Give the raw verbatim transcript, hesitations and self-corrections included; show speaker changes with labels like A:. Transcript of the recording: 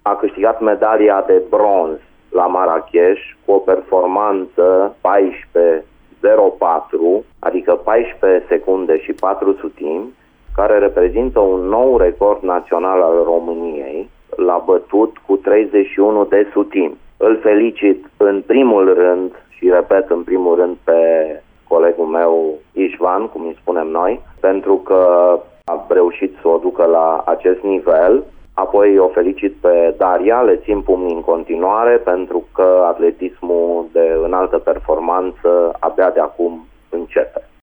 A: a câștigat medalia de bronz la Marrakech cu o performanță paisprezece zero patru, adică paisprezece secunde și patru sutimi, care reprezintă un nou record național al României. L-a bătut cu treizeci și unu de sutimi. Îl felicit în primul rând și repet în primul rând pe colegul meu Ișvan, cum îi spunem noi, pentru că a reușit să o ducă la acest nivel. Apoi o felicit pe Daria, le țin pumnii în continuare pentru că atletismul de înaltă performanță abia de acum începe.